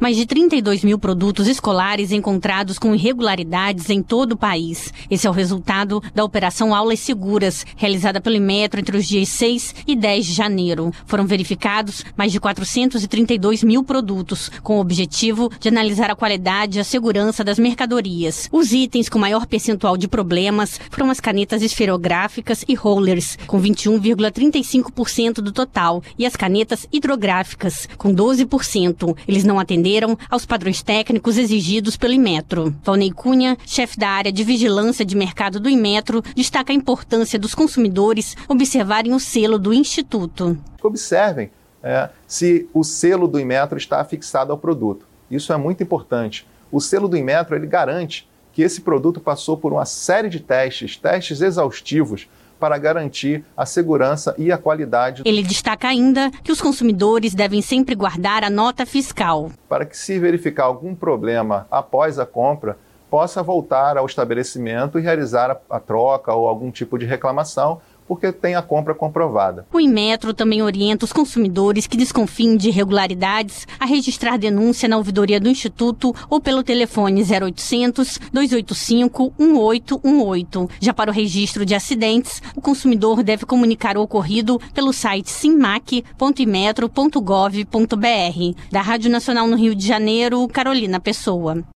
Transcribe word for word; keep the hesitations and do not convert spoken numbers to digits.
mais de trinta e dois mil produtos escolares encontrados com irregularidades em todo o país. Esse é o resultado da Operação Aulas Seguras, realizada pelo Inmetro entre os dias seis e dez de janeiro. Foram verificados mais de quatrocentos e trinta e dois mil produtos, com o objetivo de analisar a qualidade e a segurança das mercadorias. Os itens com maior percentual de problemas foram as canetas esferográficas e rollers, com vinte e um vírgula trinta e cinco por cento do total, e as canetas hidrográficas, com doze por cento. Eles não atenderam aos padrões técnicos exigidos pelo Inmetro. Valnei Cunha, chefe da área de vigilância de mercado do Inmetro, destaca a importância dos consumidores observarem o selo do Instituto. Observem é, se o selo do Inmetro está afixado ao produto. Isso é muito importante. O selo do Inmetro, ele garante que esse produto passou por uma série de testes, testes exaustivos, para garantir a segurança e a qualidade. Ele destaca ainda que os consumidores devem sempre guardar a nota fiscal. Para que, se verificar algum problema após a compra, possa voltar ao estabelecimento e realizar a, a troca ou algum tipo de reclamação, porque tem a compra comprovada. O Inmetro também orienta os consumidores que desconfiem de irregularidades a registrar denúncia na ouvidoria do Instituto ou pelo telefone zero oitocentos, dois oito cinco, um oito um oito. Já para o registro de acidentes, o consumidor deve comunicar o ocorrido pelo site simmac ponto inmetro ponto gov ponto br. Da Rádio Nacional no Rio de Janeiro, Carolina Pessoa.